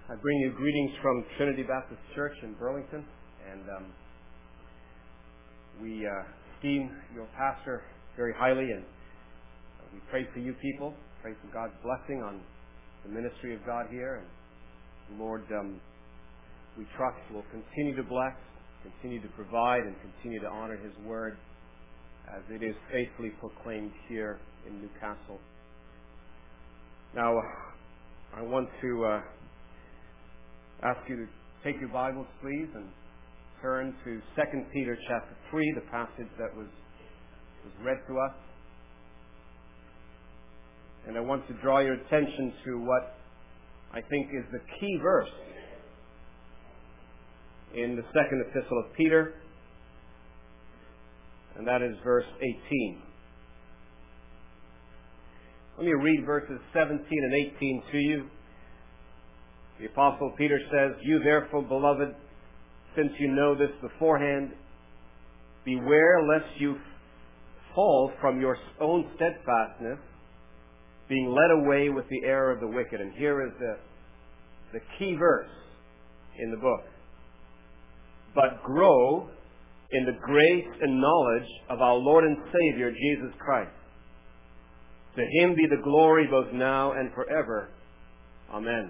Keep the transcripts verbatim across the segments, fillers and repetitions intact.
I bring you greetings from Trinity Baptist Church in Burlington, and um, we uh, esteem your pastor very highly, and uh, we pray for you people, pray for God's blessing on the ministry of God here, and Lord, um, we trust will continue to bless, continue to provide, and continue to honor His Word as it is faithfully proclaimed here in Newcastle. Now, I want to uh, ask you to take your Bibles, please, and turn to Second Peter chapter three, the passage that was, was read to us. And I want to draw your attention to what I think is the key verse in the second epistle of Peter, and that is verse eighteen. Let me read verses seventeen and eighteen to you. The Apostle Peter says, "You therefore, beloved, since you know this beforehand, beware lest you fall from your own steadfastness, being led away with the error of the wicked." And here is the, the key verse in the book. "But grow in the grace and knowledge of our Lord and Savior, Jesus Christ. To Him be the glory both now and forever. Amen."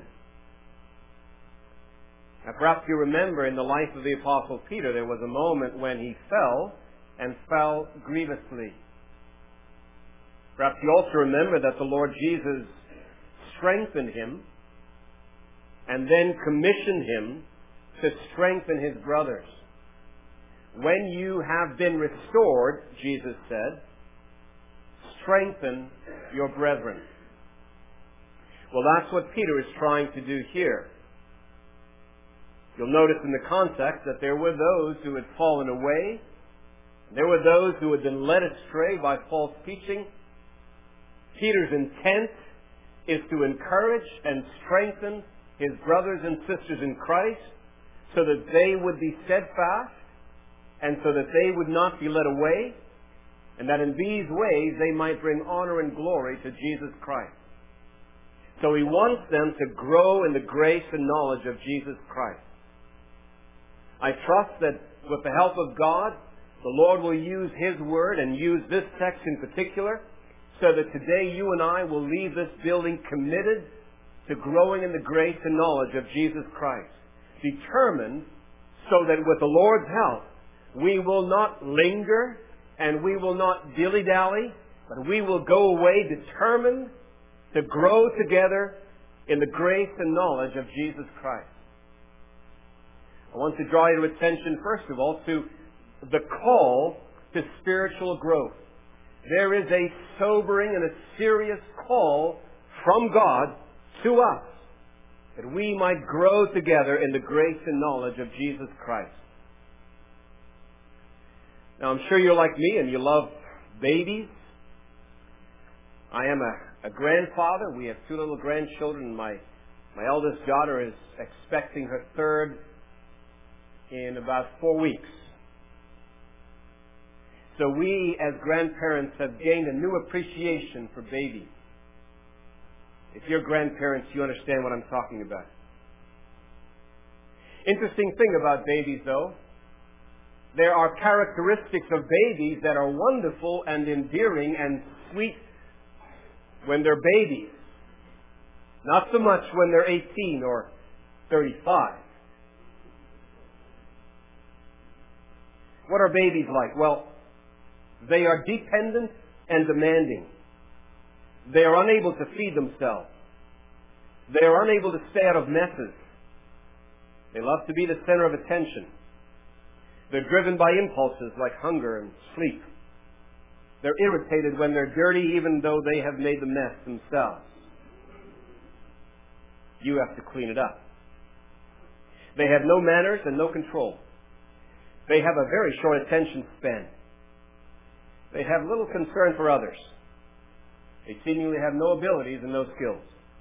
Now, perhaps you remember in the life of the Apostle Peter, there was a moment when he fell, and fell grievously. Perhaps you also remember that the Lord Jesus strengthened him, and then commissioned him to strengthen his brothers. When you have been restored, Jesus said, strengthen your brethren. Well, that's what Peter is trying to do here. You'll notice in the context that there were those who had fallen away. There were those who had been led astray by false teaching. Peter's intent is to encourage and strengthen his brothers and sisters in Christ so that they would be steadfast and so that they would not be led away, and that in these ways they might bring honor and glory to Jesus Christ. So he wants them to grow in the grace and knowledge of Jesus Christ. I trust that with the help of God, the Lord will use His Word and use this text in particular so that today you and I will leave this building committed to growing in the grace and knowledge of Jesus Christ. Determined so that with the Lord's help, we will not linger and we will not dilly-dally, but we will go away determined to grow together in the grace and knowledge of Jesus Christ. I want to draw your attention, first of all, to the call to spiritual growth. There is a sobering and a serious call from God to us that we might grow together in the grace and knowledge of Jesus Christ. Now, I'm sure you're like me and you love babies. I am a, a grandfather. We have two little grandchildren. My, my eldest daughter is expecting her third in about four weeks. So we, as grandparents, have gained a new appreciation for babies. If you're grandparents, you understand what I'm talking about. Interesting thing about babies, though, there are characteristics of babies that are wonderful and endearing and sweet when they're babies. Not so much when they're eighteen or thirty-five. What are babies like? Well, they are dependent and demanding. They are unable to feed themselves. They are unable to stay out of messes. They love to be the center of attention. They're driven by impulses like hunger and sleep. They're irritated when they're dirty even though they have made the mess themselves. You have to clean it up. They have no manners and no control. They have a very short attention span. They have little concern for others. They seemingly have no abilities and no skills.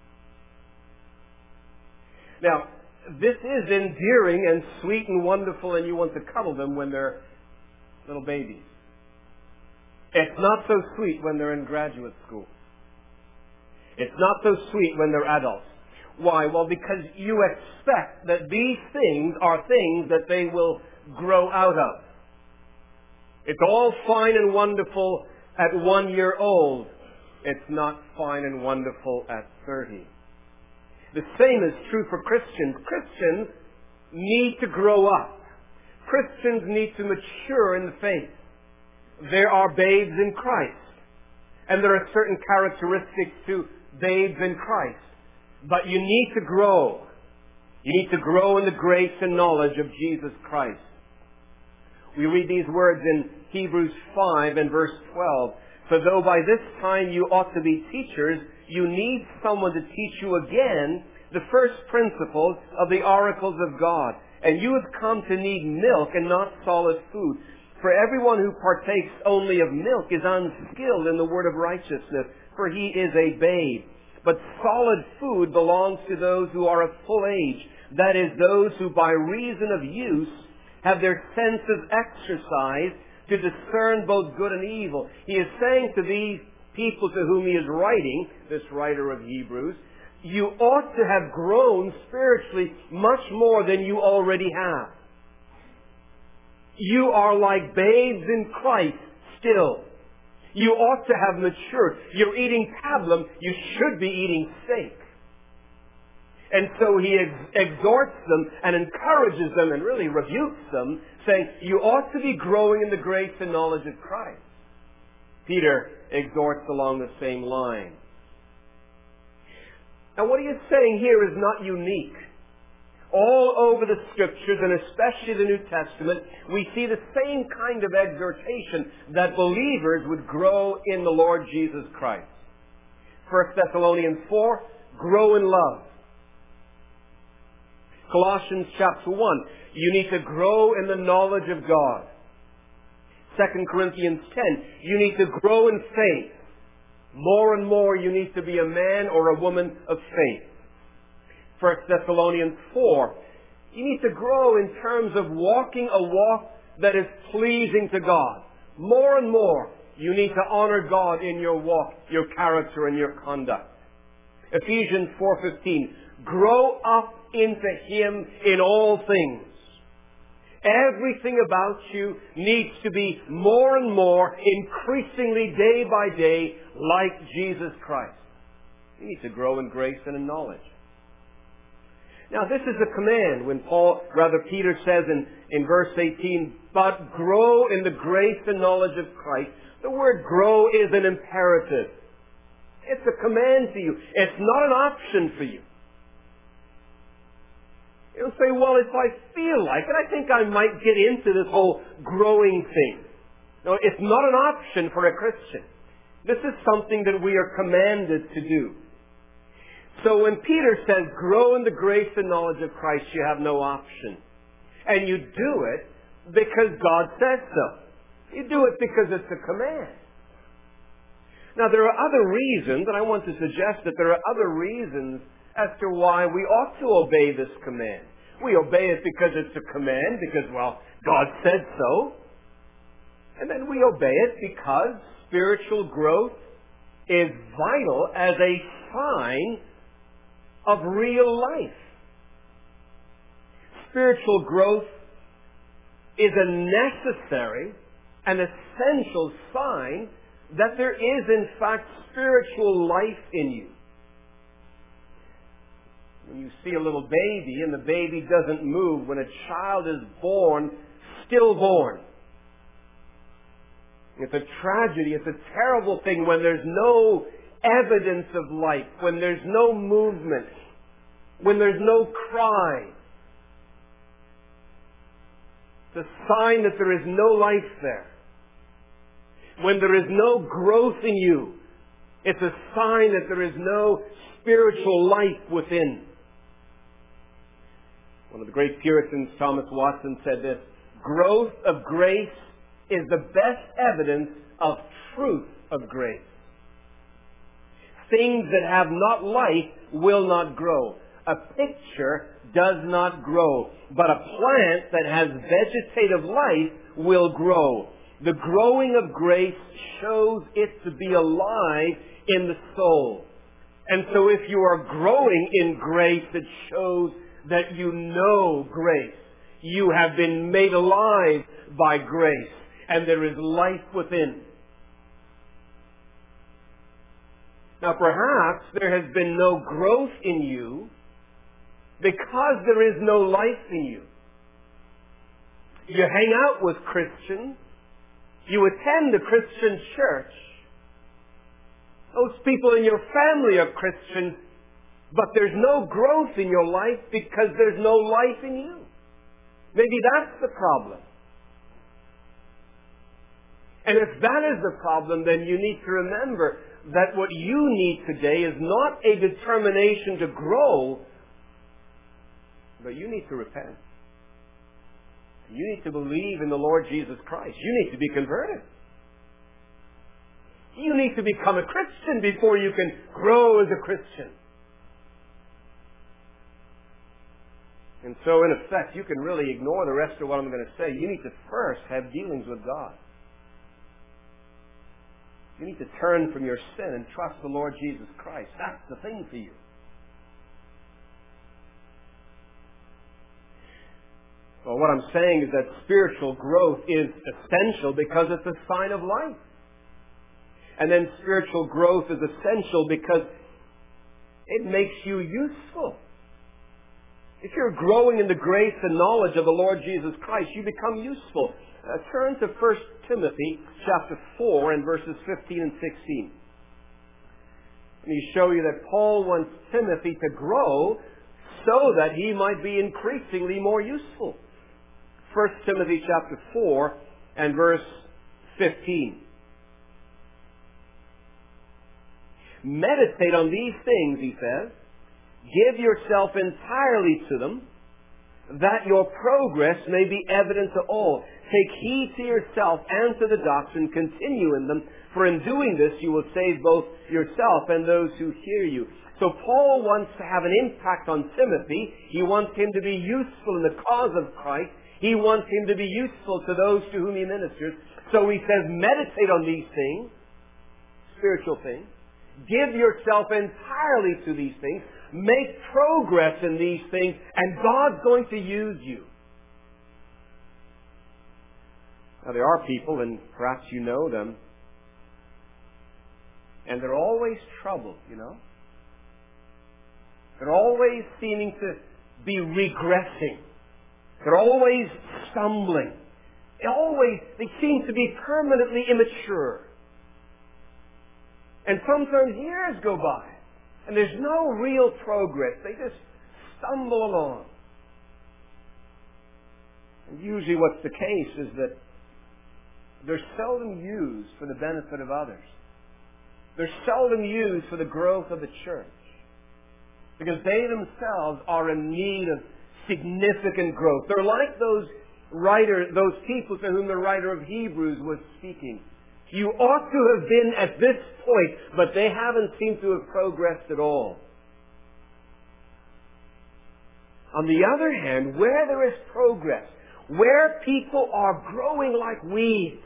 Now, this is endearing and sweet and wonderful, and you want to cuddle them when they're little babies. It's not so sweet when they're in graduate school. It's not so sweet when they're adults. Why? Well, because you expect that these things are things that they will grow out of. It's all fine and wonderful at one year old. It's not fine and wonderful at thirty. The same is true for Christians. Christians need to grow up. Christians need to mature in the faith. There are babes in Christ. And there are certain characteristics to babes in Christ. But you need to grow. You need to grow in the grace and knowledge of Jesus Christ. We read these words in Hebrews five and verse twelve. For though by this time you ought to be teachers, you need someone to teach you again the first principles of the oracles of God. And you have come to need milk and not solid food. For everyone who partakes only of milk is unskilled in the word of righteousness, for he is a babe. But solid food belongs to those who are of full age, that is, those who by reason of use have their senses exercised to discern both good and evil. He is saying to these people to whom he is writing, this writer of Hebrews, you ought to have grown spiritually much more than you already have. You are like babes in Christ still. You ought to have matured. You're eating pablum, you should be eating steak. And so he ex- exhorts them and encourages them and really rebukes them, saying, you ought to be growing in the grace and knowledge of Christ. Peter exhorts along the same line. Now what he is saying here is not unique. All over the Scriptures, and especially the New Testament, we see the same kind of exhortation that believers would grow in the Lord Jesus Christ. First Thessalonians four, grow in love. Colossians chapter one, you need to grow in the knowledge of God. Second Corinthians ten, you need to grow in faith. More and more you need to be a man or a woman of faith. First Thessalonians four, you need to grow in terms of walking a walk that is pleasing to God. More and more, you need to honor God in your walk, your character, and your conduct. Ephesians four fifteen, grow up into Him in all things. Everything about you needs to be more and more, increasingly day by day, like Jesus Christ. You need to grow in grace and in knowledge. Now this is a command when Paul, rather Peter says in, in verse eighteen, but grow in the grace and knowledge of Christ. The word grow is an imperative. It's a command to you. It's not an option for you. You'll say, well, if I feel like it, I think I might get into this whole growing thing. No, it's not an option for a Christian. This is something that we are commanded to do. So when Peter says, grow in the grace and knowledge of Christ, you have no option. And you do it because God says so. You do it because it's a command. Now there are other reasons, and I want to suggest that there are other reasons as to why we ought to obey this command. We obey it because it's a command, because, well, God said so. And then we obey it because spiritual growth is vital as a sign of real life. Spiritual growth is a necessary and essential sign that there is, in fact, spiritual life in you. When you see a little baby and the baby doesn't move, when a child is born, stillborn, it's a tragedy, it's a terrible thing when there's no evidence of life, when there's no movement, when there's no cry. It's a sign that there is no life there. When there is no growth in you, it's a sign that there is no spiritual life within. One of the great Puritans, Thomas Watson, said this, growth of grace is the best evidence of truth of grace. Things that have not life will not grow. A picture does not grow, but a plant that has vegetative life will grow. The growing of grace shows it to be alive in the soul. And so if you are growing in grace, it shows that you know grace. You have been made alive by grace, and there is life within. Now perhaps there has been no growth in you because there is no life in you. You hang out with Christians. You attend a Christian church. Those people in your family are Christians, but there's no growth in your life because there's no life in you. Maybe that's the problem. And if that is the problem, then you need to remember that what you need today is not a determination to grow, but you need to repent. You need to believe in the Lord Jesus Christ. You need to be converted. You need to become a Christian before you can grow as a Christian. And so, in effect, you can really ignore the rest of what I'm going to say. You need to first have dealings with God. You need to turn from your sin and trust the Lord Jesus Christ. That's the thing for you. Well, what I'm saying is that spiritual growth is essential because it's a sign of life. And then spiritual growth is essential because it makes you useful. If you're growing in the grace and knowledge of the Lord Jesus Christ, you become useful. Uh, turn to First Timothy chapter four and verses fifteen and sixteen. Let me show you that Paul wants Timothy to grow so that he might be increasingly more useful. First Timothy chapter four and verse fifteen. Meditate on these things, he says. Give yourself entirely to them, that your progress may be evident to all. Take heed to yourself and to the doctrine. Continue in them, for in doing this you will save both yourself and those who hear you. So Paul wants to have an impact on Timothy. He wants him to be useful in the cause of Christ. He wants him to be useful to those to whom he ministers. So he says, meditate on these things, spiritual things. Give yourself entirely to these things. Make progress in these things, and God's going to use you. Now, there are people, and perhaps you know them, and they're always troubled, you know. They're always seeming to be regressing. They're always stumbling. They always, they seem to be permanently immature. And sometimes years go by, and there's no real progress. They just stumble along. And usually what's the case is that they're seldom used for the benefit of others. They're seldom used for the growth of the church. Because they themselves are in need of significant growth. They're like those writer, those people to whom the writer of Hebrews was speaking. You ought to have been at this point, but they haven't seemed to have progressed at all. On the other hand, where there is progress, where people are growing like weeds,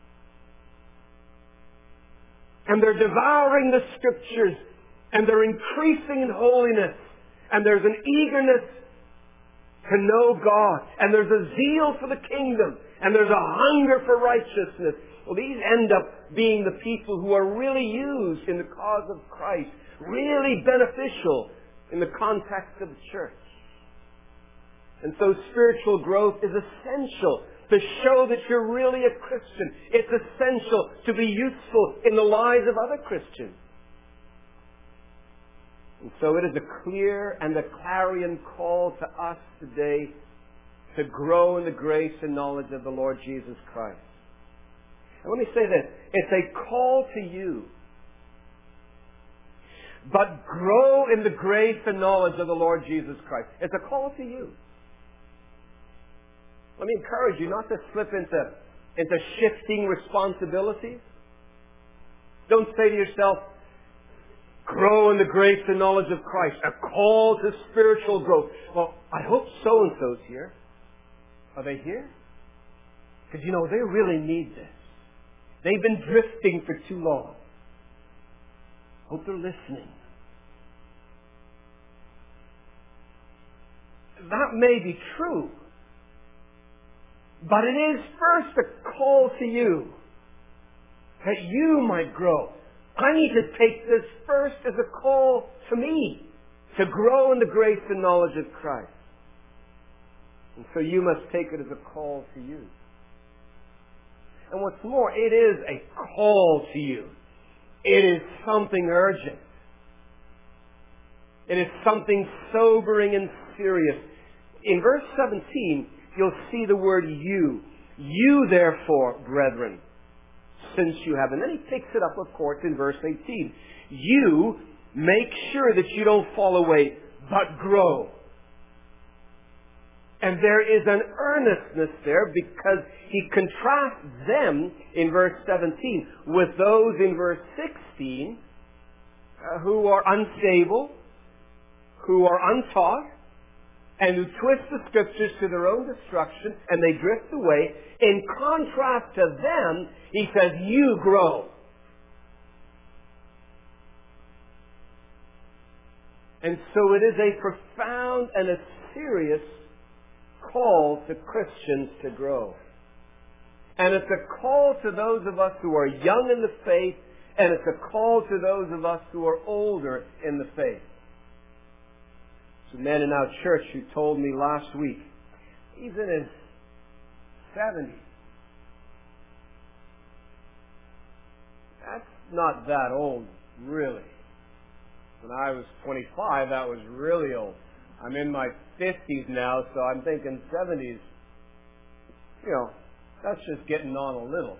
and they're devouring the Scriptures, and they're increasing in holiness, and there's an eagerness to know God, and there's a zeal for the kingdom, and there's a hunger for righteousness. Well, these end up being the people who are really used in the cause of Christ, really beneficial in the context of the church. And so spiritual growth is essential to show that you're really a Christian. It's essential to be useful in the lives of other Christians. And so it is a clear and a clarion call to us today to grow in the grace and knowledge of the Lord Jesus Christ. And let me say this, it's a call to you. But grow in the grace and knowledge of the Lord Jesus Christ. It's a call to you. Let me encourage you not to slip into, into shifting responsibilities. Don't say to yourself, grow in the grace and knowledge of Christ. A call to spiritual growth. Well, I hope so-and-so's here. Are they here? Because, you know, they really need this. They've been drifting for too long. Hope they're listening. that may be true. But it is first a call to you that you might grow. I need to take this first as a call to me to grow in the grace and knowledge of Christ. And so you must take it as a call to you. And what's more, it is a call to you. It is something urgent. It is something sobering and serious. In verse seventeen, you'll see the word you. You therefore, brethren, since you have. And then he picks it up, of course, in verse eighteen. You make sure that you don't fall away, but grow. And there is an earnestness there because he contrasts them in verse seventeen with those in verse sixteen uh, who are unstable, who are untaught, and who twist the Scriptures to their own destruction, and they drift away. In contrast to them, he says, you grow. And so it is a profound and a serious call to Christians to grow. And it's a call to those of us who are young in the faith, and it's a call to those of us who are older in the faith. There's a man in our church who told me last week, he's in his seventies. That's not that old, really. When I was twenty-five, that was really old. I'm in my fifties now, so I'm thinking seventies. You know, that's just getting on a little.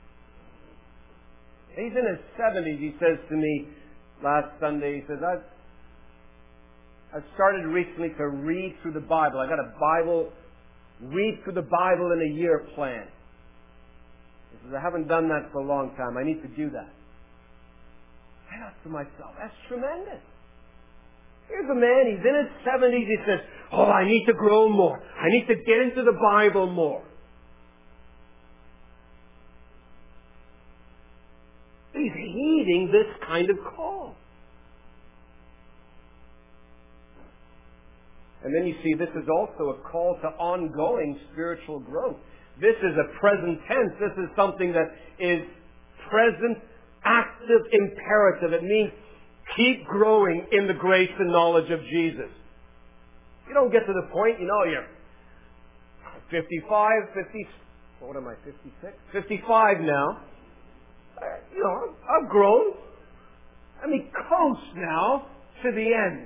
He's in his seventies. He says to me last Sunday, he says, I've, I've started recently to read through the Bible. I got a Bible, read through the Bible in a year plan. He says, I haven't done that for a long time. I need to do that. I thought to myself, that's tremendous. Here's a man, he's in his seventies, he says, oh, I need to grow more. I need to get into the Bible more. He's heeding this kind of call. And then you see this is also a call to ongoing spiritual growth. This is a present tense. This is something that is present, active, imperative. It means keep growing in the grace and knowledge of Jesus. You don't get to the point, you know, you're fifty-five, fifty, what am I, fifty-six? fifty-five now. You know, I've grown. I mean, close now to the end.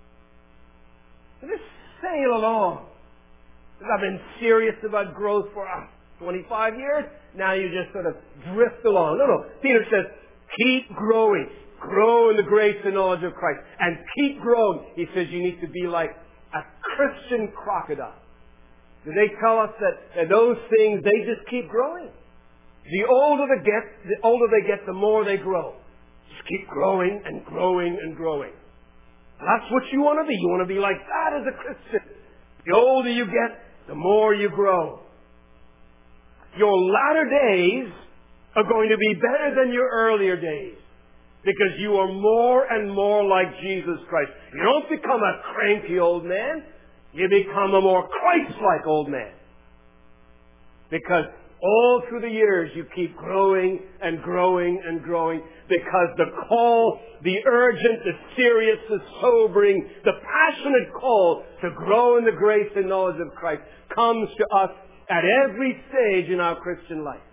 Just sail along. I've been serious about growth for uh, twenty-five years. Now you just sort of drift along. No, no. Peter says, keep growing. Grow in the grace and knowledge of Christ. And keep growing. He says you need to be like a Christian crocodile. Do they tell us that, that those things, they just keep growing? The older they get, the older they get, the more they grow. Just keep growing and growing and growing. That's what you want to be. You want to be like that as a Christian. The older you get, the more you grow. Your latter days are going to be better than your earlier days because you are more and more like Jesus Christ. You don't become a cranky old man. You become a more Christ-like old man. Because all through the years you keep growing and growing and growing because the call, the urgent, the serious, the sobering, the passionate call to grow in the grace and knowledge of Christ comes to us at every stage in our Christian life.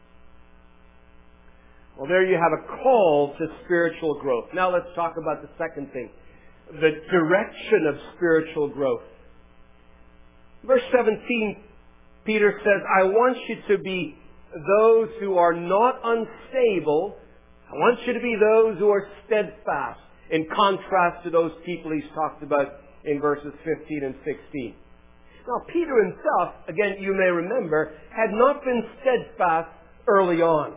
Well, there you have a call to spiritual growth. Now let's talk about the second thing, the direction of spiritual growth. Verse seventeen, Peter says, I want you to be those who are not unstable. I want you to be those who are steadfast, in contrast to those people he's talked about in verses fifteen and sixteen. Now, Peter himself, again, you may remember, had not been steadfast early on.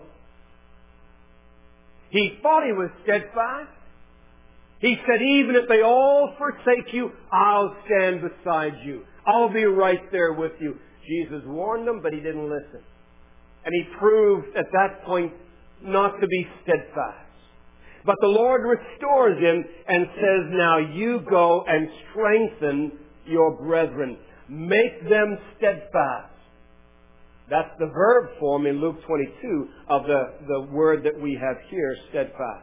He thought he was steadfast. He said, even if they all forsake you, I'll stand beside you. I'll be right there with you. Jesus warned them, but he didn't listen. And he proved at that point not to be steadfast. But the Lord restores him and says, now you go and strengthen your brethren. Make them steadfast. That's the verb form in Luke twenty-two of the, the word that we have here, steadfast.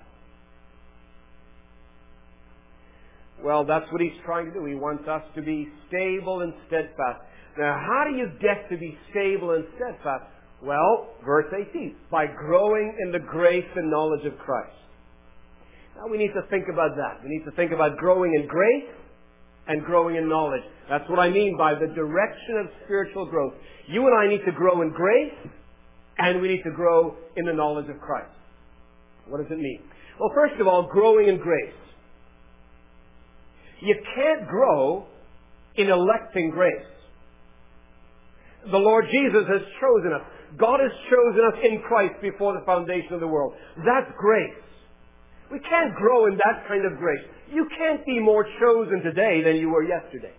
Well, that's what he's trying to do. He wants us to be stable and steadfast. Now, how do you get to be stable and steadfast? Well, verse eighteen, by growing in the grace and knowledge of Christ. Now, we need to think about that. We need to think about growing in grace and growing in knowledge. That's what I mean by the direction of spiritual growth. You and I need to grow in grace, and we need to grow in the knowledge of Christ. What does it mean? Well, first of all, growing in grace. You can't grow in electing grace. The Lord Jesus has chosen us. God has chosen us in Christ before the foundation of the world. That's grace. We can't grow in that kind of grace. You can't be more chosen today than you were yesterday.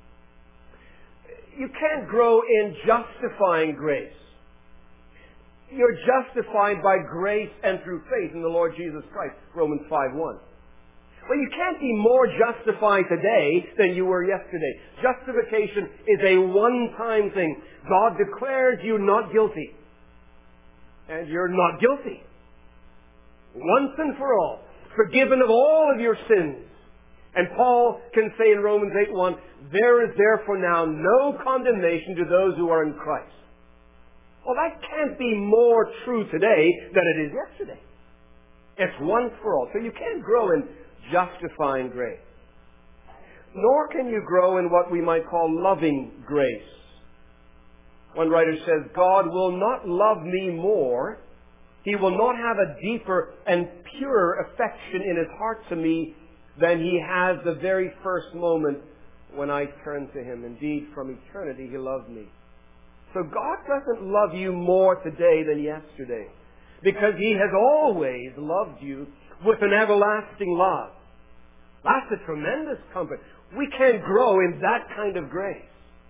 You can't grow in justifying grace. You're justified by grace and through faith in the Lord Jesus Christ, Romans five one. Well, you can't be more justified today than you were yesterday. Justification is a one-time thing. God declares you not guilty. And you're not guilty. Once and for all. Forgiven of all of your sins. And Paul can say in Romans eight one, there is therefore now no condemnation to those who are in Christ. Well, that can't be more true today than it is yesterday. It's once for all. So you can't grow in justifying grace. Nor can you grow in what we might call loving grace. One writer says, God will not love me more. He will not have a deeper and purer affection in his heart to me than he has the very first moment when I turned to him. Indeed, from eternity he loved me. So God doesn't love you more today than yesterday, because he has always loved you with an everlasting love. That's a tremendous comfort. We can't grow in that kind of grace.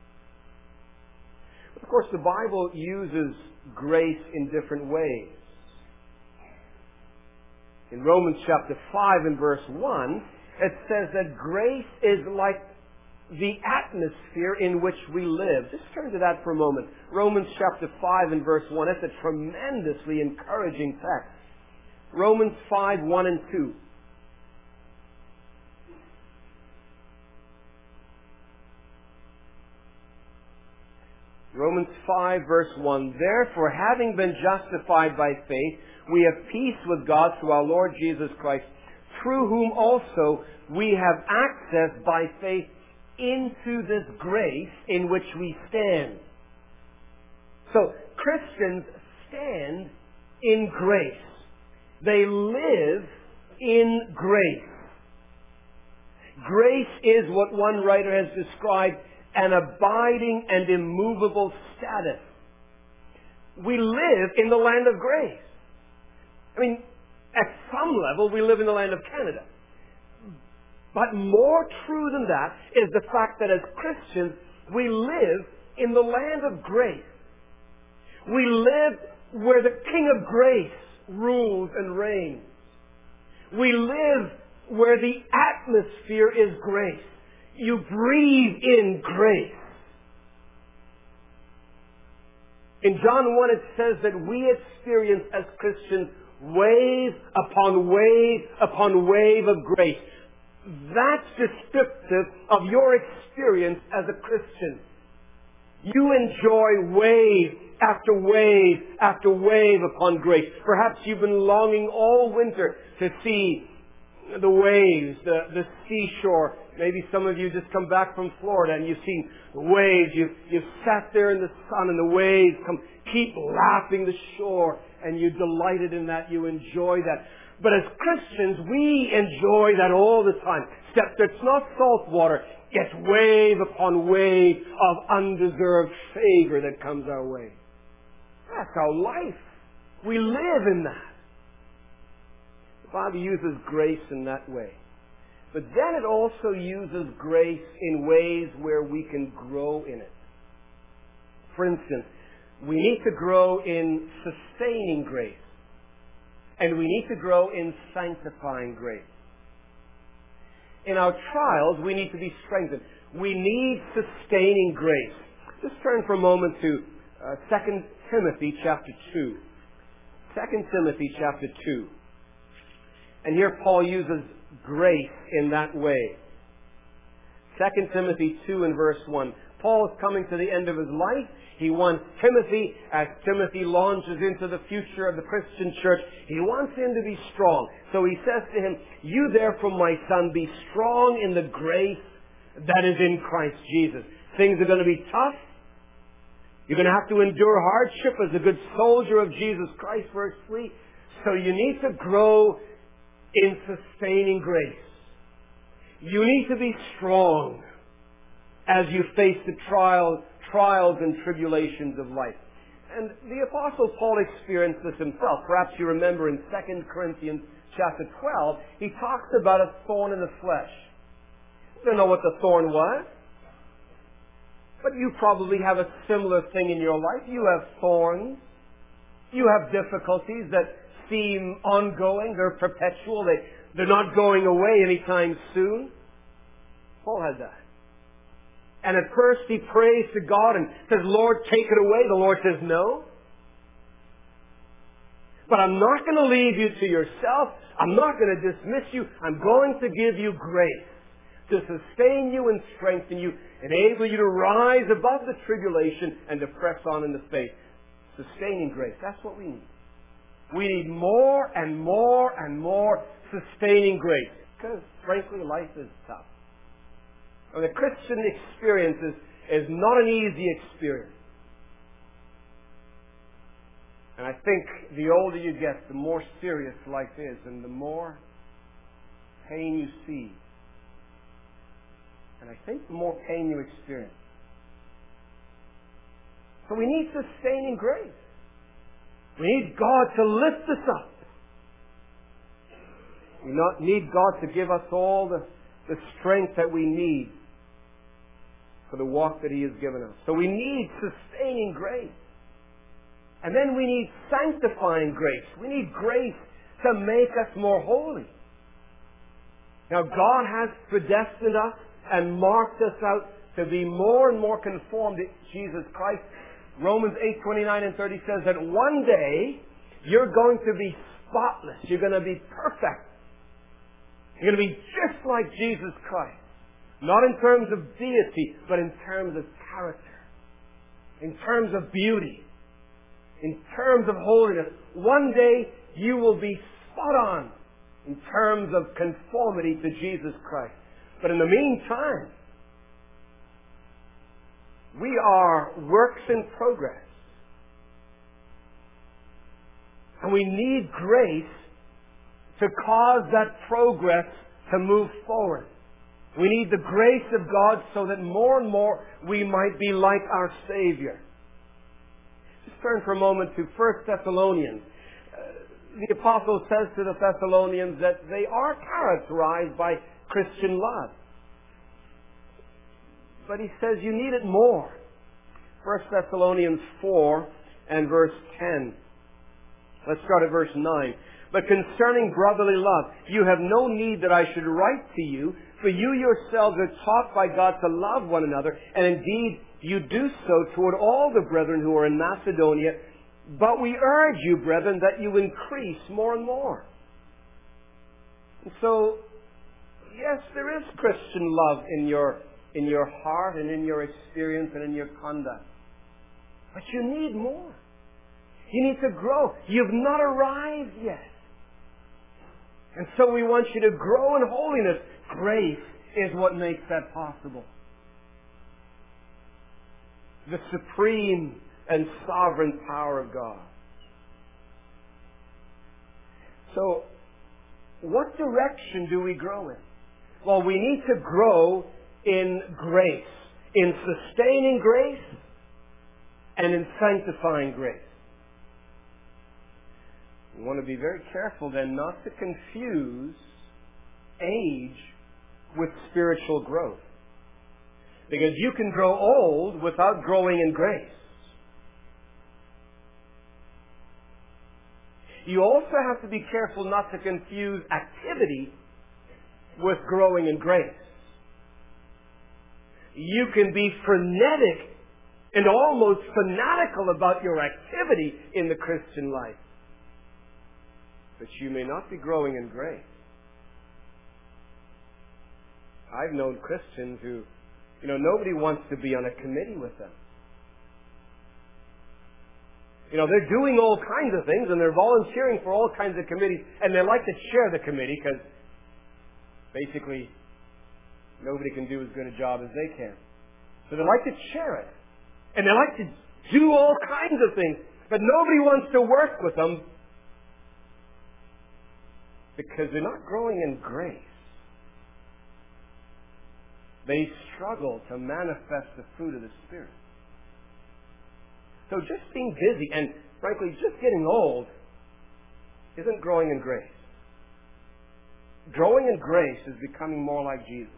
Of course, the Bible uses grace in different ways. In Romans chapter five and verse one, it says that grace is like the atmosphere in which we live. Just turn to that for a moment. Romans chapter five and verse one. That's a tremendously encouraging text. Romans five, one and two. Romans five, verse one. Therefore, having been justified by faith, we have peace with God through our Lord Jesus Christ, through whom also we have access by faith into this grace in which we stand. So, Christians stand in grace. They live in grace. Grace is what one writer has described an abiding and immovable status. We live in the land of grace. I mean, at some level, we live in the land of Canada. But more true than that is the fact that as Christians, we live in the land of grace. We live where the King of Grace rules and reigns. We live where the atmosphere is grace. You breathe in grace. In John one it says that we experience as Christians wave upon wave upon wave of grace. That's descriptive of your experience as a Christian. You enjoy wave after wave after wave upon grace. Perhaps you've been longing all winter to see the waves, the, the seashore. Maybe some of you just come back from Florida and you've seen the waves. You've, you've sat there in the sun and the waves come keep lapping the shore, and you delighted in that. You enjoy that. But as Christians, we enjoy that all the time. Except it's not salt water. It's wave upon wave of undeserved favor that comes our way. That's our life. We live in that. The Bible uses grace in that way. But then it also uses grace in ways where we can grow in it. For instance, we need to grow in sustaining grace. And we need to grow in sanctifying grace. In our trials, we need to be strengthened. We need sustaining grace. Just turn for a moment to uh, Second Timothy chapter two. Second Timothy chapter two. And here Paul uses grace in that way. Second Timothy two and verse one. Paul is coming to the end of his life. He wants Timothy, as Timothy launches into the future of the Christian church, he wants him to be strong. So he says to him, "You therefore, my son, be strong in the grace that is in Christ Jesus." Things are going to be tough. You're going to have to endure hardship as a good soldier of Jesus Christ, verse three. So you need to grow in sustaining grace. You need to be strong as you face the trials, trials and tribulations of life. And the Apostle Paul experienced this himself. Perhaps you remember in Second Corinthians chapter twelve, he talks about a thorn in the flesh. You don't know what the thorn was, but you probably have a similar thing in your life. You have thorns. You have difficulties that seem ongoing. They're perpetual. They, they're not going away anytime soon. Paul had that. And at first he prays to God and says, "Lord, take it away." The Lord says, "No. But I'm not going to leave you to yourself. I'm not going to dismiss you. I'm going to give you grace to sustain you and strengthen you, enable you to rise above the tribulation and to press on in the faith." Sustaining grace. That's what we need. We need more and more and more sustaining grace. Because, frankly, life is tough. And the Christian experience is, is not an easy experience. And I think the older you get, the more serious life is, and the more pain you see. And I think the more pain you experience. So we need sustaining grace. We need God to lift us up. We not need God to give us all the, the strength that we need for the walk that He has given us. So we need sustaining grace. And then we need sanctifying grace. We need grace to make us more holy. Now God has predestined us and marked us out to be more and more conformed to Jesus Christ. Romans eight twenty-nine and thirty says that one day you're going to be spotless. You're going to be perfect. You're going to be just like Jesus Christ. Not in terms of deity, but in terms of character. In terms of beauty. In terms of holiness. One day you will be spot on in terms of conformity to Jesus Christ. But in the meantime, we are works in progress. And we need grace to cause that progress to move forward. We need the grace of God so that more and more we might be like our Savior. Just turn for a moment to First Thessalonians. Uh, the Apostle says to the Thessalonians that they are characterized by Christian love. But he says you need it more. First Thessalonians four and verse ten. Let's start at verse nine. "But concerning brotherly love, you have no need that I should write to you, for you yourselves are taught by God to love one another, and indeed you do so toward all the brethren who are in Macedonia. But we urge you, brethren, that you increase more and more." And so, yes, there is Christian love in your in your heart and in your experience and in your conduct. But you need more. You need to grow. You've not arrived yet. And so we want you to grow in holiness. Grace is what makes that possible. The supreme and sovereign power of God. So, what direction do we grow in? Well, we need to grow in grace, in sustaining grace, and in sanctifying grace. We want to be very careful then not to confuse age with spiritual growth. Because you can grow old without growing in grace. You also have to be careful not to confuse activity with growing in grace. You can be frenetic and almost fanatical about your activity in the Christian life. But you may not be growing in grace. I've known Christians who, you know, nobody wants to be on a committee with them. You know, they're doing all kinds of things and they're volunteering for all kinds of committees, and they like to chair the committee because basically nobody can do as good a job as they can. So they like to chair it. And they like to do all kinds of things, but nobody wants to work with them because they're not growing in grace. They struggle to manifest the fruit of the Spirit. So just being busy and, frankly, just getting old isn't growing in grace. Growing in grace is becoming more like Jesus.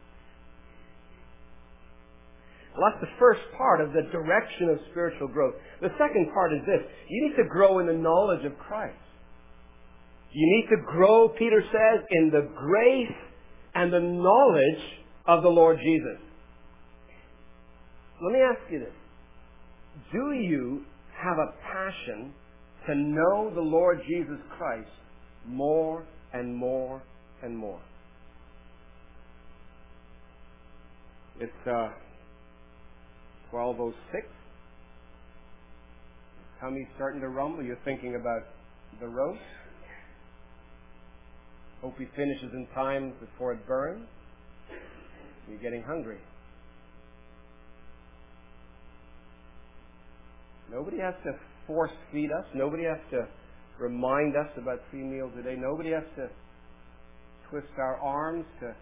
Well, that's the first part of the direction of spiritual growth. The second part is this. You need to grow in the knowledge of Christ. You need to grow, Peter says, in the grace and the knowledge of the Lord Jesus. Let me ask you this. Do you have a passion to know the Lord Jesus Christ more and more and more? It's uh, twelve oh six. Tummy's starting to rumble. You're thinking about the roast. Hope he finishes in time before it burns. You're getting hungry. Nobody has to force feed us. Nobody has to remind us about three meals a day. Nobody has to twist our arms to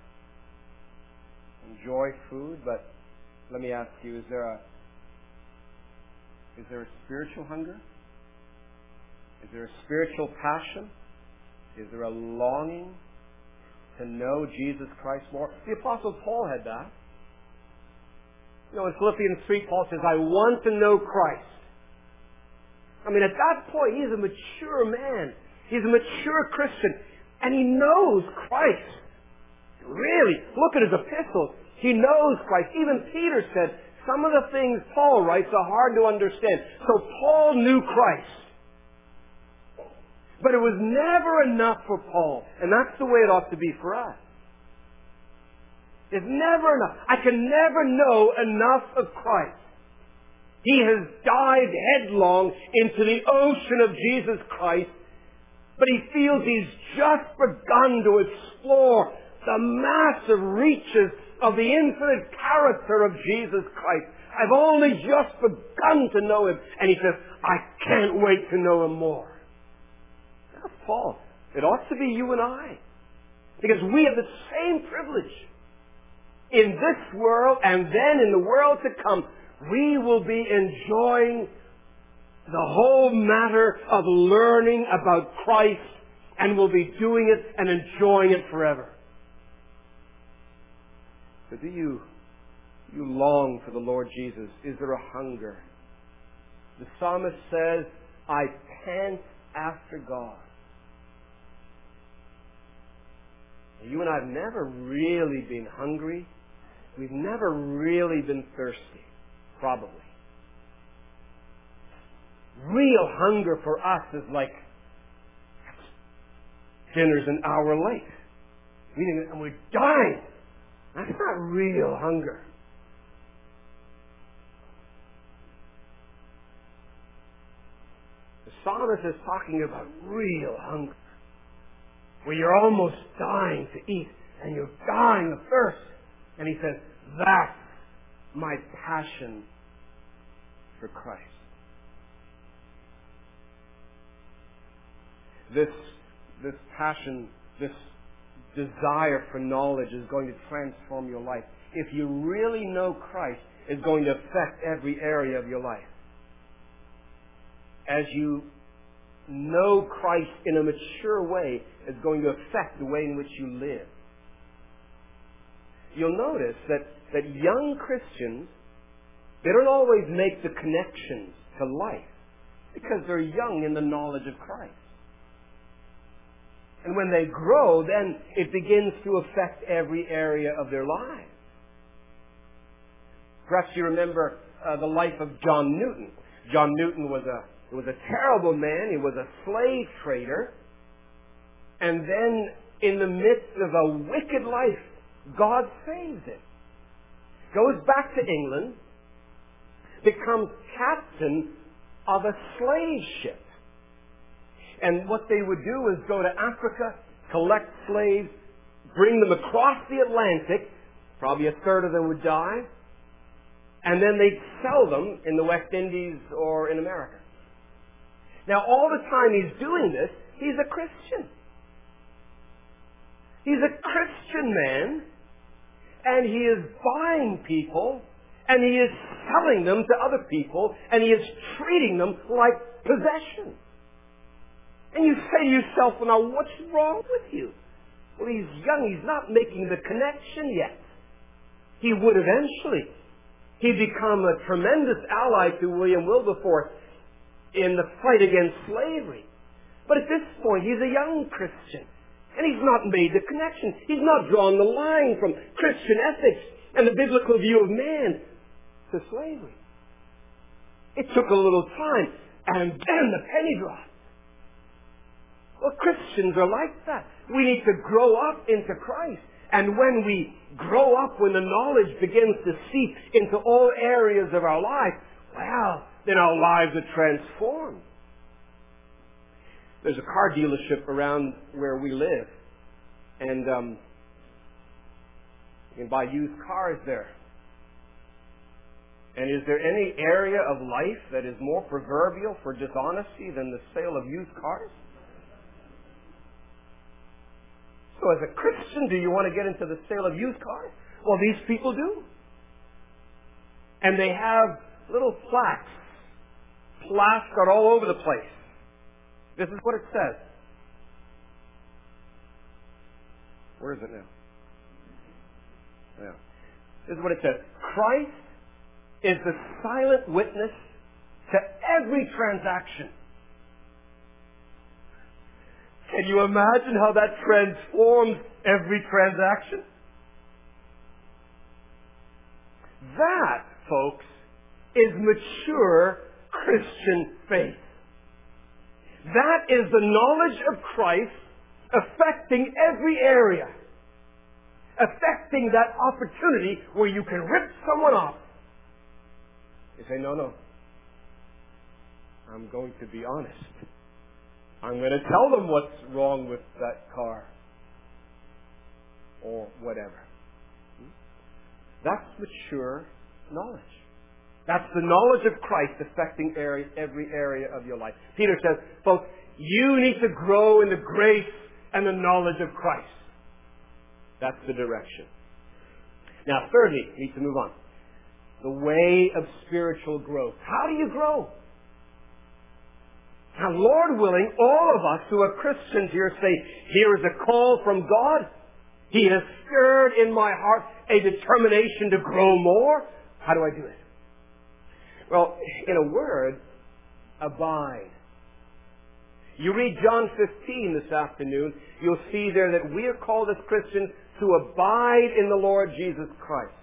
enjoy food. But let me ask you, is there a is there a spiritual hunger? Is there a spiritual passion? Is there a longing to know Jesus Christ more? The Apostle Paul had that. You know, in Philippians three, Paul says, I want to know Christ. I mean, at that point, he's a mature man. He's a mature Christian. And he knows Christ. Really. Look at his epistles. He knows Christ. Even Peter said, some of the things Paul writes are hard to understand. So Paul knew Christ. But it was never enough for Paul. And that's the way it ought to be for us. It's never enough. I can never know enough of Christ. He has dived headlong into the ocean of Jesus Christ, but he feels he's just begun to explore the massive reaches of the infinite character of Jesus Christ. I've only just begun to know him. And he says, I can't wait to know him more. That's Paul. It ought to be you and I. Because we have the same privilege. In this world and then in the world to come, we will be enjoying the whole matter of learning about Christ, and we'll be doing it and enjoying it forever. But do you, you long for the Lord Jesus? Is there a hunger? The psalmist says, I pant after God. You and I have never really been hungry. We've never really been thirsty. Probably. Real hunger for us is like dinner's an hour late. We didn't, and we're dying. That's not real hunger. The psalmist is talking about real hunger, where you're almost dying to eat, and you're dying of thirst. And he says, that's my passion for Christ. This, this passion, this desire for knowledge is going to transform your life. If you really know Christ, it's going to affect every area of your life. As you know Christ in a mature way, it's going to affect the way in which you live. You'll notice that, that young Christians, they don't always make the connections to life because they're young in the knowledge of Christ. And when they grow, then it begins to affect every area of their lives. Perhaps you remember uh, the life of John Newton. John Newton was a, was a terrible man. He was a slave trader. And then in the midst of a wicked life, God saves him. Goes back to England, becomes captain of a slave ship. And what they would do is go to Africa, collect slaves, bring them across the Atlantic. Probably a third of them would die. And then they'd sell them in the West Indies or in America. Now, all the time he's doing this, he's a Christian. He's a Christian man, and he is buying people, and he is selling them to other people, and he is treating them like possessions. And you say to yourself, well, now, what's wrong with you? Well, he's young. He's not making the connection yet. He would eventually. He'd become a tremendous ally to William Wilberforce in the fight against slavery. But at this point, he's a young Christian. And he's not made the connection. He's not drawn the line from Christian ethics and the biblical view of man to slavery. It took a little time, and then the penny dropped. Well, Christians are like that. We need to grow up into Christ. And when we grow up, when the knowledge begins to seep into all areas of our life, well, then our lives are transformed. There's a car dealership around where we live, and um, you can buy used cars there. And is there any area of life that is more proverbial for dishonesty than the sale of used cars? So as a Christian, do you want to get into the sale of used cars? Well, these people do. And they have little plaques plastered all over the place. This is what it says. Where is it now? Yeah. This is what it says. Christ is the silent witness to every transaction. Can you imagine how that transforms every transaction? That, folks, is mature Christian faith. That is the knowledge of Christ affecting every area. Affecting that opportunity where you can rip someone off. You say, no, no. I'm going to be honest. I'm going to tell them what's wrong with that car. Or whatever. That's mature knowledge. That's the knowledge of Christ affecting area, every area of your life. Peter says, folks, you need to grow in the grace and the knowledge of Christ. That's the direction. Now, thirdly, we need to move on. The way of spiritual growth. How do you grow? Now, Lord willing, all of us who are Christians here say, here is a call from God. He has stirred in my heart a determination to grow more. How do I do it? Well, in a word, abide. You read John fifteen this afternoon, you'll see there that we are called as Christians to abide in the Lord Jesus Christ.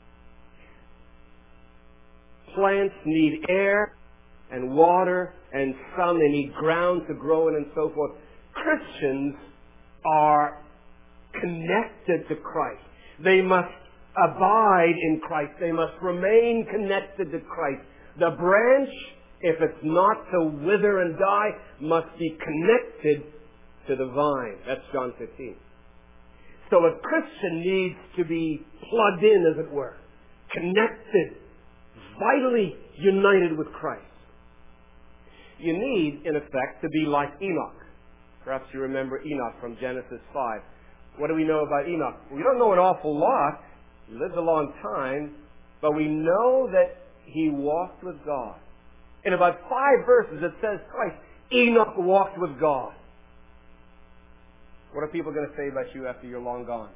Plants need air and water and sun. They need ground to grow in and so forth. Christians are connected to Christ. They must abide in Christ. They must remain connected to Christ. The branch, if it's not to wither and die, must be connected to the vine. That's John fifteen. So a Christian needs to be plugged in, as it were, connected, vitally united with Christ. You need, in effect, to be like Enoch. Perhaps you remember Enoch from Genesis five. What do we know about Enoch? We don't know an awful lot. He lived a long time, but we know that he walked with God. In about five verses it says twice, Enoch walked with God. What are people going to say about you after you're long gone?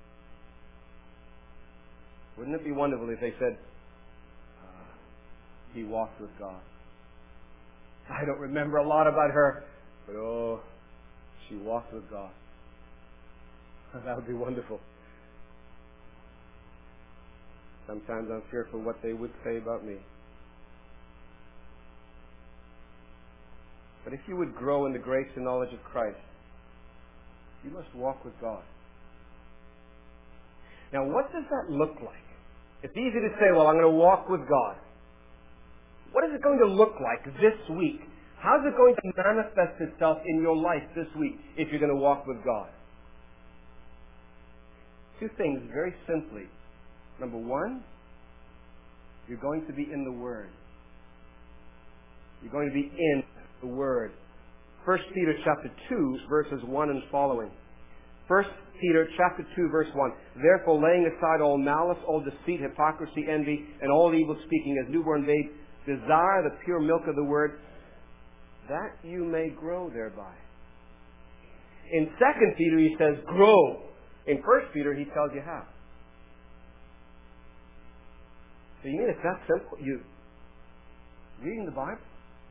Wouldn't it be wonderful if they said, uh, he walked with God? I don't remember a lot about her, but oh, she walked with God. That would be wonderful. Sometimes I'm fearful what they would say about me. But if you would grow in the grace and knowledge of Christ, you must walk with God. Now, what does that look like? It's easy to say, well, I'm going to walk with God. What is it going to look like this week? How's it going to manifest itself in your life this week if you're going to walk with God? Two things, very simply. Number one, you're going to be in the Word. You're going to be in the Word. First Peter chapter two, verses one and following. First Peter chapter two, verse one. Therefore, laying aside all malice, all deceit, hypocrisy, envy, and all evil speaking, as newborn babes, desire the pure milk of the Word, that you may grow thereby. In Second Peter, he says, grow. In First Peter, he tells you how. So you mean it's that simple? You reading the Bible?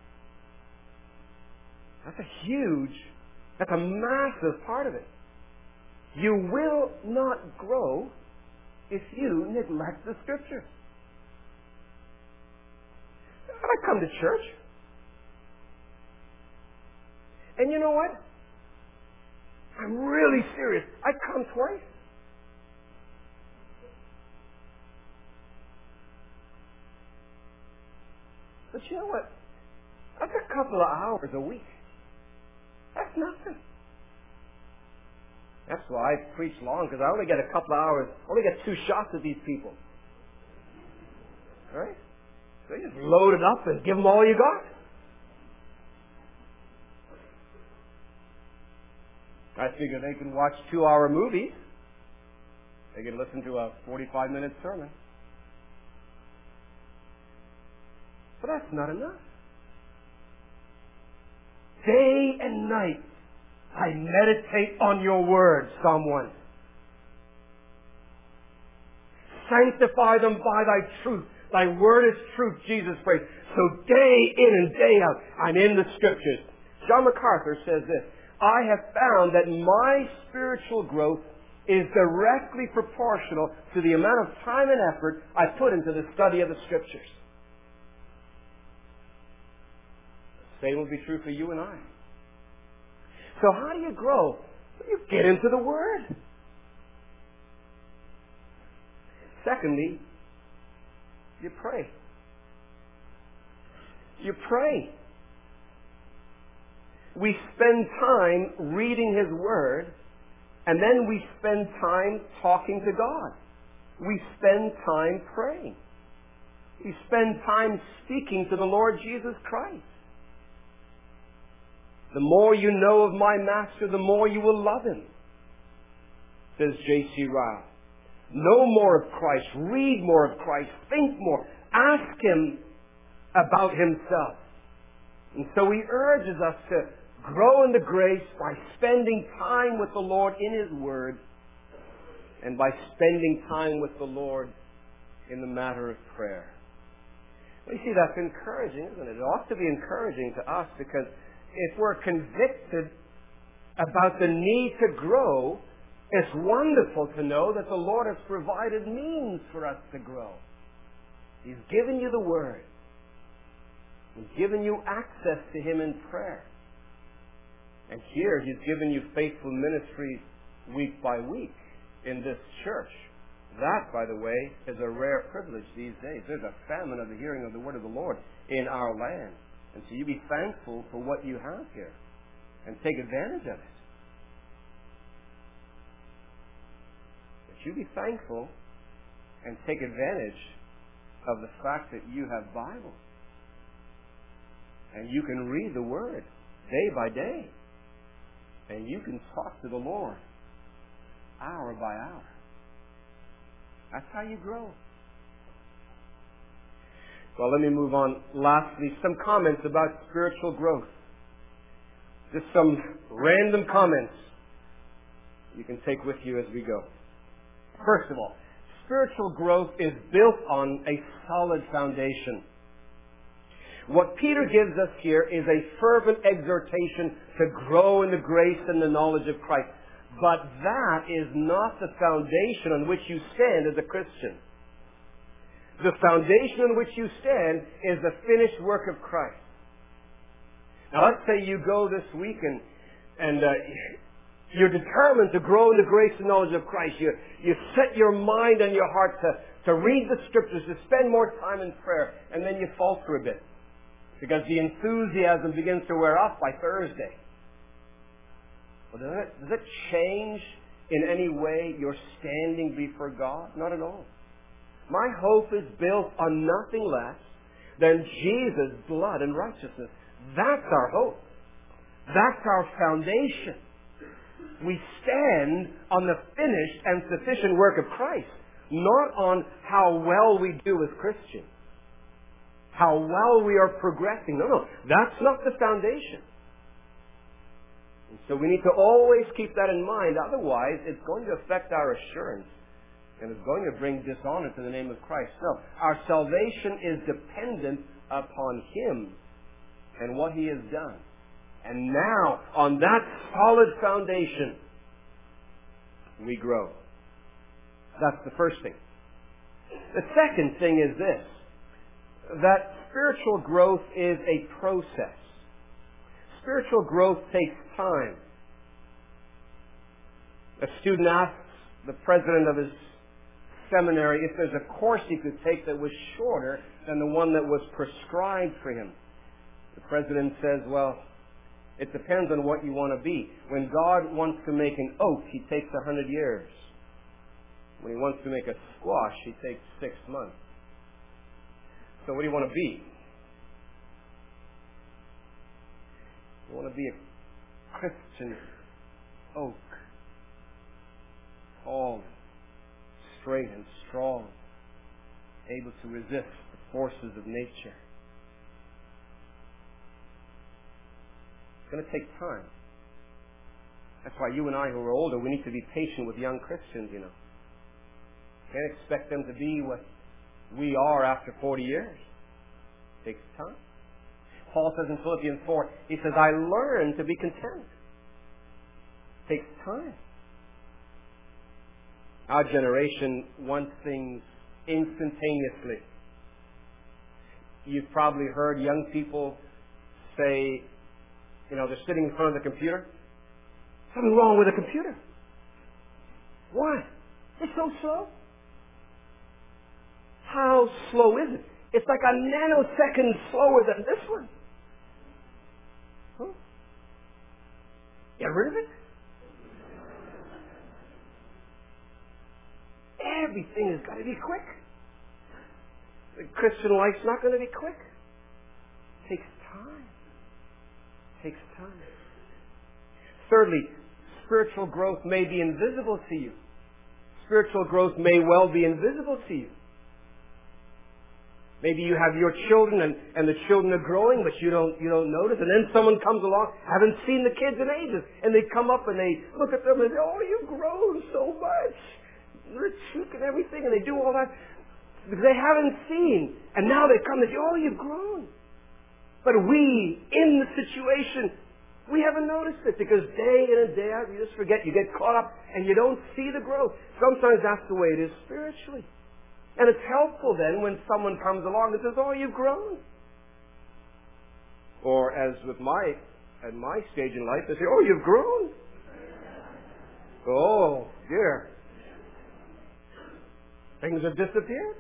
That's a huge, that's a massive part of it. You will not grow if you neglect the Scriptures. I come to church. And you know what? I'm really serious. I come twice. But you know what? That's a couple of hours a week. That's nothing. That's why I preach long, because I only get a couple of hours, I only get two shots at these people. All right? So you just load it up and give them all you got. I figure they can watch two-hour movies. They can listen to a forty-five minute sermon. But that's not enough. Day and night, I meditate on your word, Psalm one. Sanctify them by thy truth. Thy word is truth, Jesus prays. So day in and day out, I'm in the Scriptures. John MacArthur says this, I have found that my spiritual growth is directly proportional to the amount of time and effort I put into the study of the Scriptures. The same will be true for you and I. So how do you grow? You get into the Word. Secondly, you pray. You pray. We spend time reading His Word, and then we spend time talking to God. We spend time praying. We spend time speaking to the Lord Jesus Christ. The more you know of my Master, the more you will love Him, says J C Ryle. Know more of Christ. Read more of Christ. Think more. Ask Him about Himself. And so He urges us to grow in the grace by spending time with the Lord in His Word and by spending time with the Lord in the matter of prayer. Well, you see, that's encouraging, isn't it? It ought to be encouraging to us, because if we're convicted about the need to grow, it's wonderful to know that the Lord has provided means for us to grow. He's given you the Word. He's given you access to Him in prayer. And here He's given you faithful ministry week by week in this church. That, by the way, is a rare privilege these days. There's a famine of the hearing of the Word of the Lord in our land. And so you be thankful for what you have here and take advantage of it. But you be thankful and take advantage of the fact that you have Bible. And you can read the Word day by day. And you can talk to the Lord hour by hour. That's how you grow. Well, let me move on. Lastly, some comments about spiritual growth. Just some random comments you can take with you as we go. First of all, spiritual growth is built on a solid foundation. What Peter gives us here is a fervent exhortation to grow in the grace and the knowledge of Christ. But that is not the foundation on which you stand as a Christian. The foundation on which you stand is the finished work of Christ. Now let's say you go this week and, and uh, you're determined to grow in the grace and knowledge of Christ. You, you set your mind and your heart to, to read the Scriptures, to spend more time in prayer, and then you falter a bit. Because the enthusiasm begins to wear off by Thursday. Well, does that, does that change in any way your standing before God? Not at all. My hope is built on nothing less than Jesus' blood and righteousness. That's our hope. That's our foundation. We stand on the finished and sufficient work of Christ, not on how well we do as Christians, how well we are progressing. No, no, that's not the foundation. And so we need to always keep that in mind. Otherwise, it's going to affect our assurance, and it's going to bring dishonor to the name of Christ. No, our salvation is dependent upon Him and what He has done. And now, on that solid foundation, we grow. That's the first thing. The second thing is this, that spiritual growth is a process. Spiritual growth takes time. A student asks the president of his seminary if there's a course he could take that was shorter than the one that was prescribed for him. The president says, well, it depends on what you want to be. When God wants to make an oak, He takes a hundred years. When He wants to make a squash, He takes six months. So what do you want to be? You want to be a Christian oak. Tall, straight and strong, able to resist the forces of nature. It's going to take time. That's why you and I who are older, we need to be patient with young Christians, you know. Can't expect them to be what we are after forty years. It takes time. Paul says in Philippians four, he says, I learned to be content. It takes time. Our generation wants things instantaneously. You've probably heard young people say, you know, they're sitting in front of the computer. Something wrong with the computer. Why? It's so slow. How slow is it? It's like a nanosecond slower than this one. Huh? Get rid of it? Everything has got to be quick. The Christian life's not going to be quick. It takes time. It takes time. Thirdly, spiritual growth may be invisible to you. Spiritual growth may well be invisible to you. Maybe you have your children and, and the children are growing, but you don't you don't notice. And then someone comes along, haven't seen the kids in ages, and they come up and they look at them and say, oh, you've grown so much. You're cheek and everything, and they do all that because they haven't seen. And now they come and say, oh, you've grown. But we, in the situation, we haven't noticed it because day in and day out, you just forget. You get caught up and you don't see the growth. Sometimes that's the way it is spiritually. And it's helpful then when someone comes along and says, oh, you've grown. Or as with my, at my stage in life, they say, oh, you've grown. Oh, dear. Things have disappeared.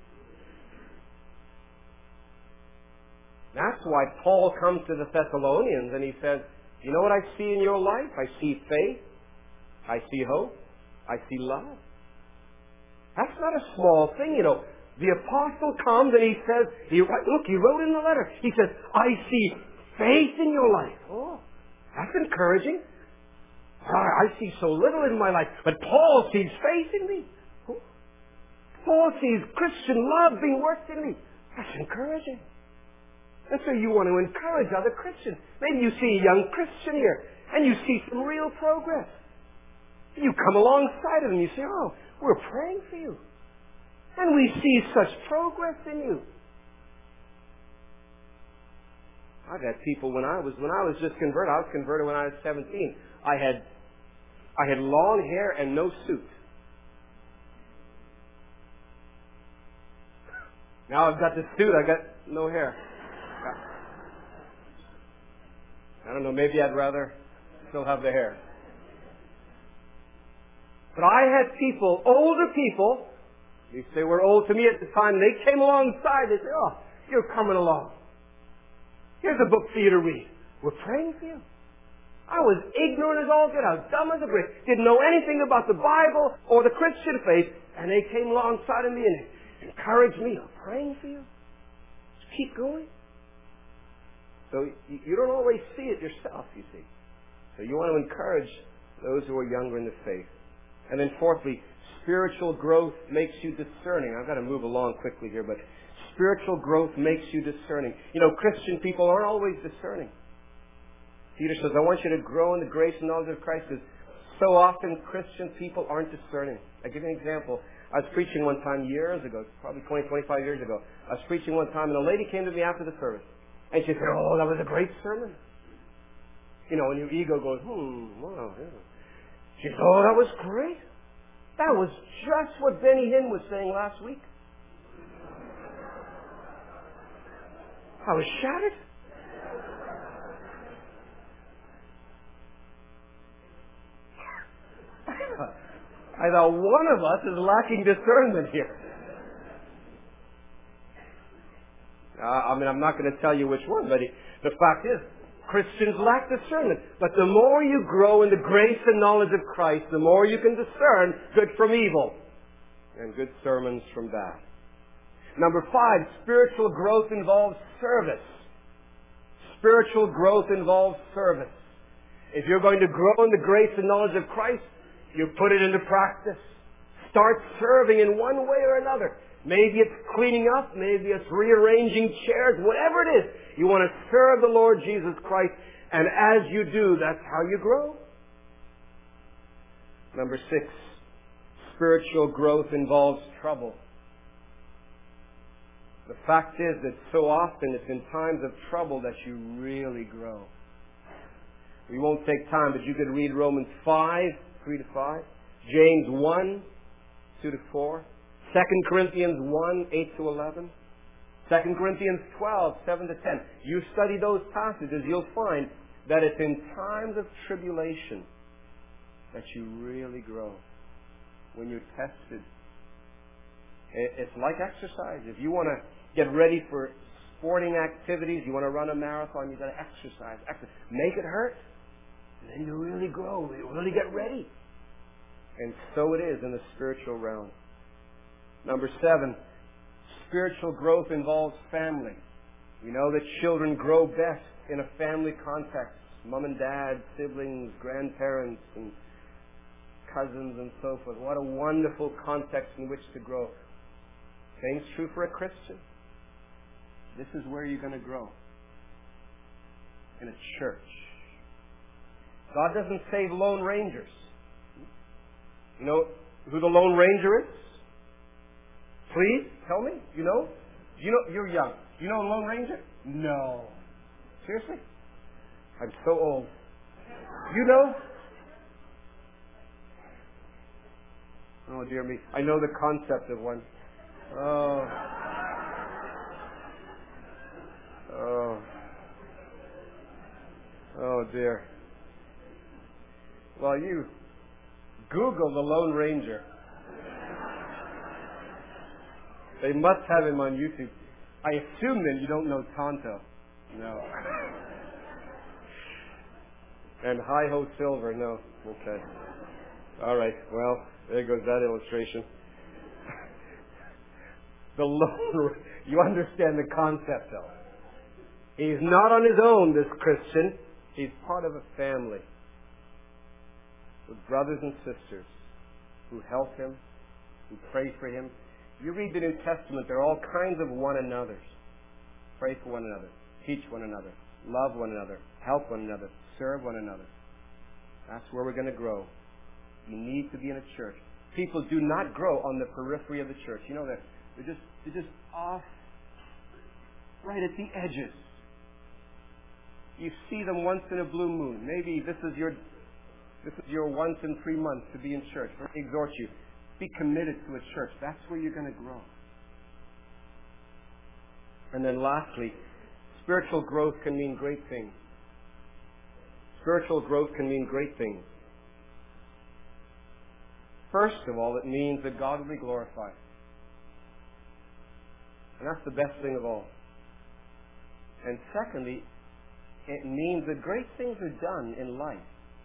That's why Paul comes to the Thessalonians and he says, you know what I see in your life? I see faith. I see hope. I see love. That's not a small thing, you know. The apostle comes and he says, he, look, he wrote in the letter, he says, I see faith in your life. Oh, that's encouraging. I see so little in my life, but Paul sees faith in me. Paul sees Christian love being worked in me. That's encouraging. And so you want to encourage other Christians. Maybe you see a young Christian here, and you see some real progress. You come alongside of them and you say, oh, we're praying for you. And we see such progress in you. I've had people when I was when I was just converted, I was converted when I was seventeen. I had I had long hair and no suit. Now I've got the suit, I got no hair. I don't know, maybe I'd rather still have the hair. But I had people, older people, at least they were old to me at the time, they came alongside, they said, oh, you're coming along. Here's a book for you to read. We're praying for you. I was ignorant as all get out, dumb as a brick, didn't know anything about the Bible or the Christian faith, and they came alongside of me and encouraged me. I'm praying for you. Just keep going. So you don't always see it yourself, you see. So you want to encourage those who are younger in the faith. And then fourthly, spiritual growth makes you discerning. I've got to move along quickly here, but spiritual growth makes you discerning. You know, Christian people aren't always discerning. Peter says, I want you to grow in the grace and knowledge of Christ, because so often Christian people aren't discerning. I'll give you an example. I was preaching one time years ago, probably twenty, twenty-five years ago. I was preaching one time, and a lady came to me after the service. And she said, oh, that was a great sermon. You know, and your ego goes, hmm, wow. Yeah. She said, oh, that was great. That was just what Benny Hinn was saying last week. I was shattered. I thought one of us is lacking discernment here. Uh, I mean, I'm not going to tell you which one, but it, the fact is, Christians lack discernment. But the more you grow in the grace and knowledge of Christ, the more you can discern good from evil and good sermons from bad. Number five, spiritual growth involves service. Spiritual growth involves service. If you're going to grow in the grace and knowledge of Christ, you put it into practice. Start serving in one way or another. Maybe it's cleaning up. Maybe it's rearranging chairs. Whatever it is, you want to serve the Lord Jesus Christ. And as you do, that's how you grow. Number six, spiritual growth involves trouble. The fact is that so often it's in times of trouble that you really grow. We won't take time, but you could read Romans five, three to five, James one, two to four, Second Corinthians one, eight to eleven, Second Corinthians twelve, seven to ten. You study those passages, you'll find that it's in times of tribulation that you really grow. When you're tested. It's like exercise. If you want to get ready for sporting activities, you want to run a marathon, you've got to exercise. exercise. Make it hurt. And then you really grow. You really get ready. And so it is in the spiritual realm. Number seven, spiritual growth involves family. We know that children grow best in a family context. Mom and dad, siblings, grandparents, and cousins and so forth. What a wonderful context in which to grow. Same's true for a Christian. This is where you're going to grow. In a church. God doesn't save Lone Rangers. You know who the Lone Ranger is? Please, tell me. You know? You know, you're young. You know a Lone Ranger? No. Seriously? I'm so old. You know? Oh, dear me. I know the concept of one. Oh. Oh. Oh, dear. Well, you Google the Lone Ranger. They must have him on YouTube. I assume then you don't know Tonto. No. And Hi-Ho Silver. No. Okay. All right. Well, there goes that illustration. The Lone, you understand the concept, though. He's not on his own, this Christian. He's part of a family with brothers and sisters who help him, who pray for him. You read the New Testament, there are all kinds of one another's. Pray for one another, teach one another, love one another, help one another, serve one another. That's where we're going to grow. You need to be in a church. People do not grow on the periphery of the church. You know that they're just they're just off, right at the edges. You see them once in a blue moon. Maybe this is your this is your once in three months to be in church. I exhort you, be committed to a church. That's where you're going to grow. And then lastly, spiritual growth can mean great things. Spiritual growth can mean great things. First of all, it means that God will be glorified. And that's the best thing of all. And secondly, it means that great things are done in life.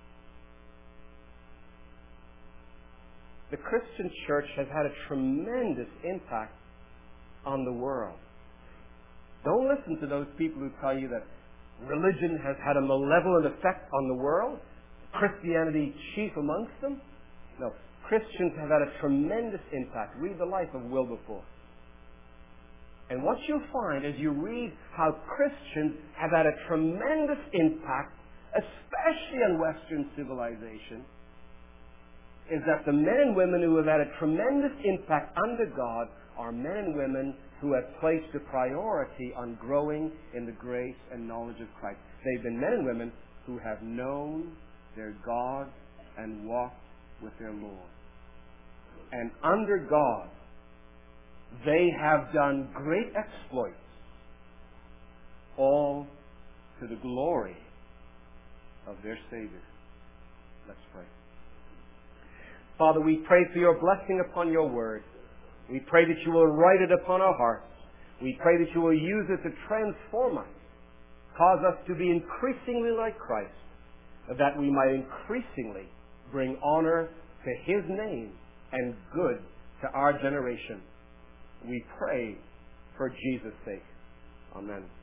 The Christian church has had a tremendous impact on the world. Don't listen to those people who tell you that religion has had a malevolent effect on the world, Christianity chief amongst them. No, Christians have had a tremendous impact. Read the life of Wilberforce. And what you'll find as you read how Christians have had a tremendous impact, especially on Western civilization, is that the men and women who have had a tremendous impact under God are men and women who have placed a priority on growing in the grace and knowledge of Christ. They've been men and women who have known their God and walked with their Lord. And under God, they have done great exploits, all to the glory of their Savior. Let's pray. Father, we pray for your blessing upon your word. We pray that you will write it upon our hearts. We pray that you will use it to transform us, cause us to be increasingly like Christ, that we might increasingly bring honor to his name and good to our generation. We pray for Jesus' sake. Amen.